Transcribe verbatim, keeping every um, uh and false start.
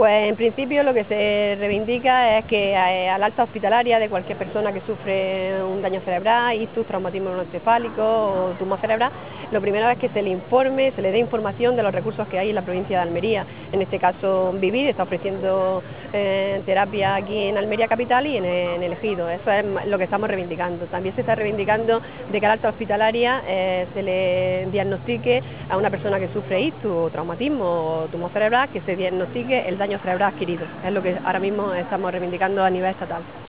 Pues en principio lo que se reivindica es que eh, al alta hospitalaria de cualquier persona que sufre un daño cerebral, ictus, traumatismo neuroencefálico o tumor cerebral, lo primero es que se le informe, se le dé información de los recursos que hay en la provincia de Almería. En este caso Vivir está ofreciendo eh, terapia aquí en Almería capital y en el, en el Ejido. Eso es lo que estamos reivindicando. También se está reivindicando de que al alta hospitalaria eh, se le diagnostique a una persona que sufre ictus o traumatismo o tumor cerebral, que se diagnostique el daño cerebral adquirido. Es lo que ahora mismo estamos reivindicando a nivel estatal.